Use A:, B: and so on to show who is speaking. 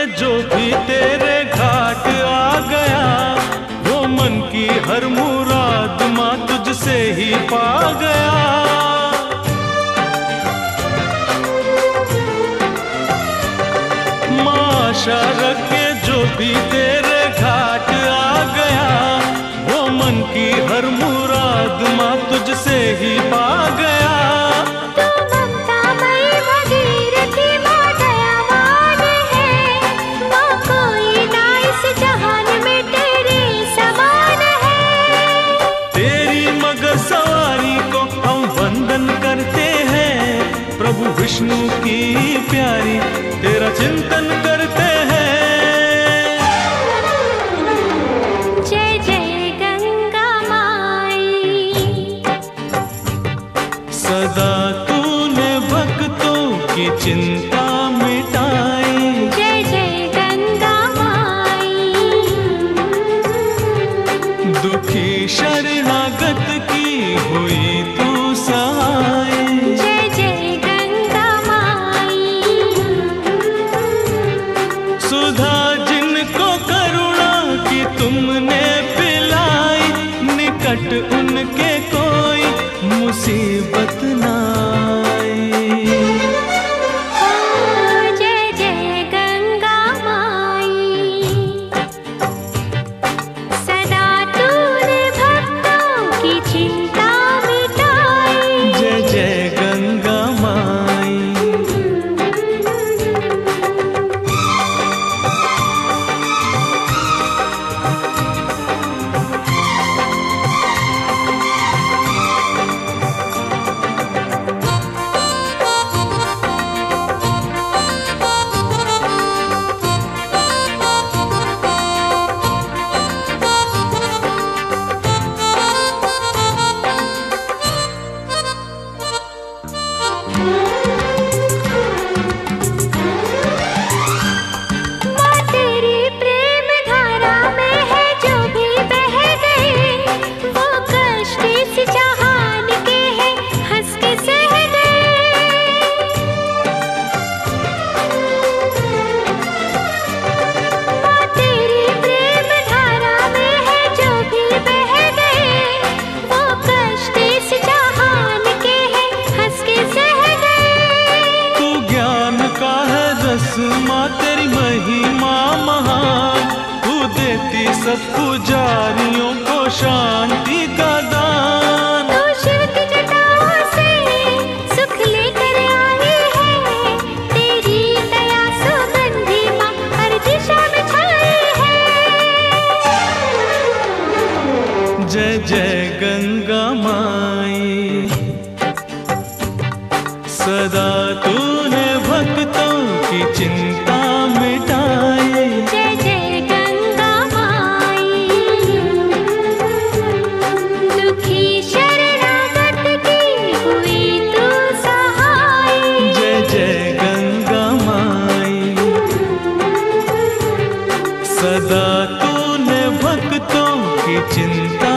A: जो भी तेरे घाट आ गया, वो मन की हर मुराद माँ तुझसे ही पा गया। माँ आशा रखे जो भी तेरे घाट आ गया, वो मन की हर मुराद माँ तुझसे ही पा गया। प्रभु विष्णु की प्यारी तेरा चिंतन करते हैं।
B: जय जय गंगा माई,
A: सदा तूने भक्तों की चिंता मिटाई।
B: जय जय गंगा माई,
A: दुखी शरणागत की हुई तू सहाय। सुधा जिनको करुणा की तुमने पिलाई, निकट उनके कोई मुसीबत ना आई।
B: जय जय गंगा माई, सदा तूने भक्तों की चिंता मिटाई।
A: जय जय गंगा माई। माँ तेरी महिमा महान, तू देती सब पुजारियों को शांति का दान।
B: तू शिव की जटाओं से सुख लेकर आई है, तेरी दया सुगंधी माँ हर दिशा में छाई है।
A: जय जय गंगा माई, सदा तूने भक्तों की चिंता मिटाई।
B: जय जय गंगा माई, दुखी शरणागत की हुई तू सहाय।
A: जय जय गंगा माई, सदा तूने भक्तों की चिंता